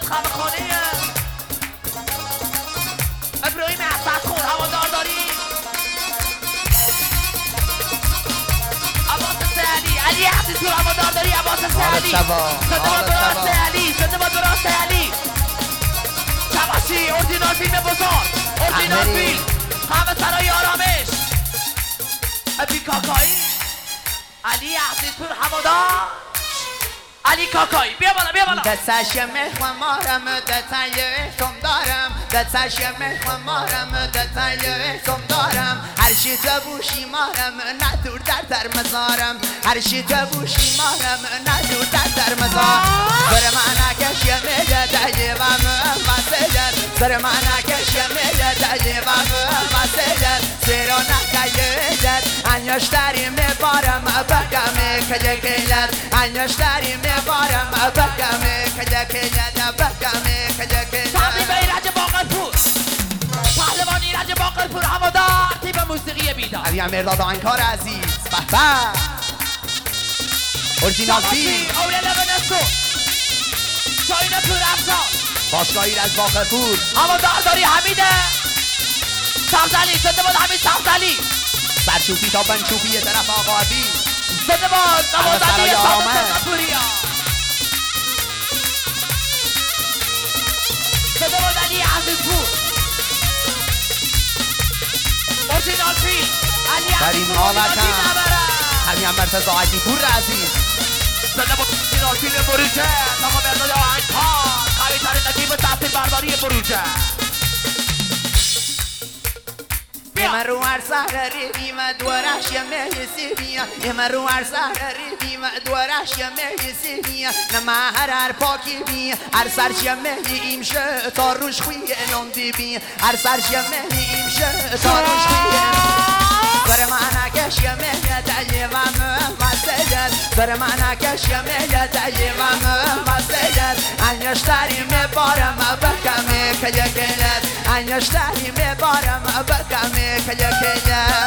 محمد خمخانه ابراهیم حسد خور هوادار داری عباس سهلی علی عزیز تو هوادار داری عباس سهلی زنده با درست علی زنده با درست علی شباشی اورجینال فیلم بزرگ اورجینال فیلم همه سرای آرامش ابی کاکایی علی عزیز تو هوادار علی کاکایی بیا بالا دستش میخوام مارم دتای کم دارم دستش میخوام مارم دتای کم دارم هر چی تو بوشی مارم ندور در مزارم هر چی تو بوشی مارم ندور در مزارم سر من کش میده دایوام واسجد سر من کش میده دایوام واسجد سر نکایدد انیاش داری میبارم بگم کجا انیاش بارم بگم تبریک به ایرج باقرپور پهلوانی ایرج باقرپور هوادار تیم موسیقی بیدار علی مرداد آنکار عزیز به اورجینال فیلم اولیل ونسو شاین پور افشار باشگاه ایرج باقرپور هوادار داری حمید سبزعلی زنده باد حمید سبزعلی سرچوبی تا بنچوبی یه طرف آقا عبی زنده باد نوازنده صادق پوریا زنده باد علی عزیزپور اورجینال فیلم علی عزیزپور اورجینال فیلم نبره همین مرتضی علی پور عزیز زنده باد اورجینال فیلم بروجه آقا مرداد آهنگکار قوی ترین تیم تاثیر برداری بروجه من رو هر سهر ریدیم دورش یه مهیسی بیا من رو هر سهر ریدیم دورش یه مهیسی بیا نه هر پاکی بیا هر سرش یه مهیم شه تا روش خوی نوندی بیا هر سرش یه مهیم شه تا روش خوی سر من کش یه مهی دایوام واسجد سر من کش یه مهی دایوام واسجد انیاش داری میبارم بگم کجا انیاش داری میبارم بگم کجا